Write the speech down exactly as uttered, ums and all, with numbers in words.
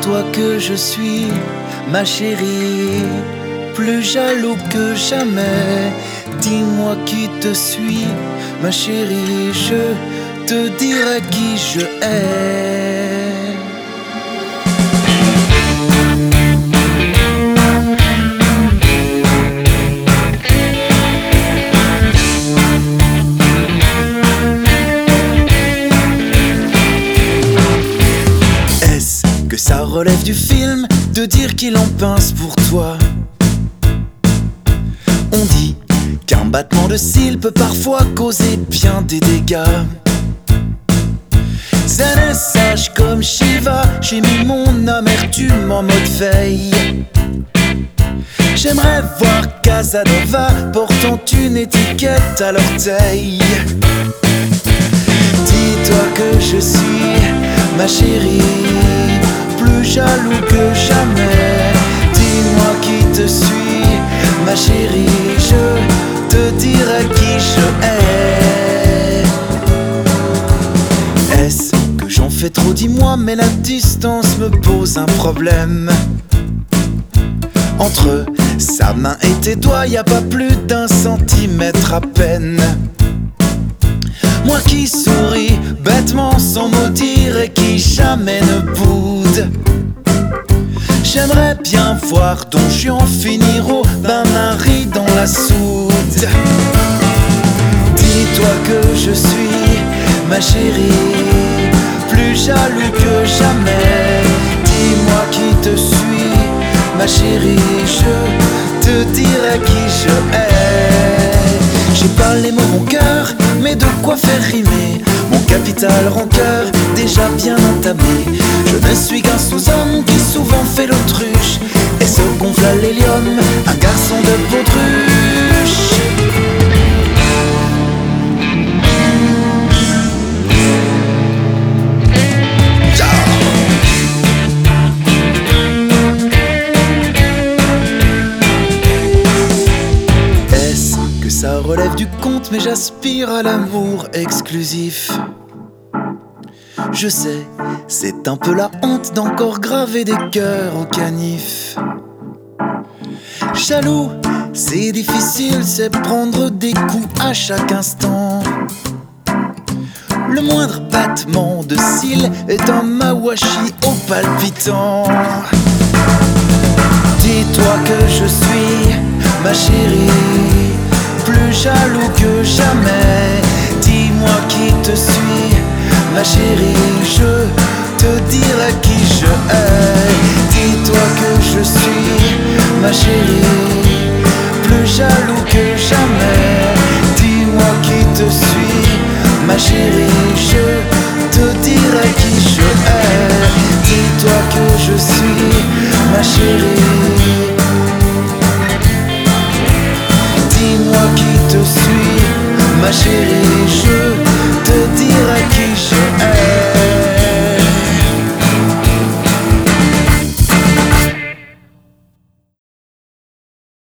Dis-toi que je suis ma chérie, plus jaloux que jamais. Dis-moi qui te suis, ma chérie, je te dirai qui je hais. Est-ce que ça relève du film de dire qu'il en pince pour toi? On dit qu'un battement de cils peut parfois causer bien des dégâts. Zen et sage comme Shiva, j'ai mis mon amertume en mode veille. J'aimerais voir Casanova portant une étiquette à l'orteil. Dis-toi que je suis ma chérie, plus jaloux que jamais. Dis-moi qui te suis, ma chérie, je te dirai qui je hais. Est-ce que j'en fais trop? Dis-moi, mais la distance me pose un problème. Entre sa main et tes doigts, y a pas plus d'un centimètre à peine. Moi qui souris bêtement sans mot dire et qui jamais ne boude. J'aimerais bien voir Don Juan finir au bain-marie dans la soude. Dis-toi que je suis ma chérie, plus jaloux que jamais. Dis-moi qui te suis, ma chérie, je te dirai qui je hais. J'ai pas les mots, mon cœur, mais de quoi faire rimer mon capital rancœur déjà bien entamé. Je ne suis qu'un sous-homme qui souvent fait l'autruche et se gonfle à l'hélium, un garçon de baudruche. Ça relève du conte, mais j'aspire à l'amour exclusif. Je sais, c'est un peu la honte d'encore graver des cœurs au canif. Jaloux, c'est difficile, c'est prendre des coups à chaque instant. Le moindre battement de cils est un mawashi au palpitant. Dis-toi que je suis ma chérie, plus jaloux que jamais. Dis-moi qui te suis, ma chérie, je te dirai qui je hais. Dis-toi que je suis ma chérie, plus jaloux que jamais. Dis-moi qui te suis, ma chérie, je te dirai qui je hais. Dis-toi que je suis ma chérie, dis-moi qui te suis, ma chérie.